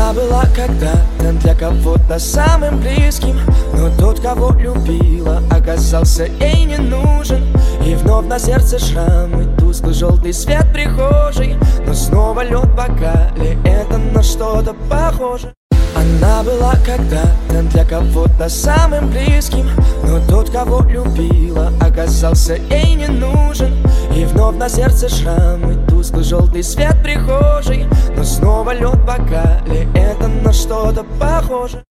Она была когда-то для кого-то самым близким, но тот, кого любила, оказался ей не нужен. И вновь на сердце шрамы, тусклый желтый свет прихожей, но снова лед в бокале, это на что-то похоже. Она была когда-то для кого-то самым близким, но тот, кого любила, оказался ей не нужен. И вновь на сердце шрамы, тусклый желтый свет прихожей, но снова лед в бокале, это на что-то похоже.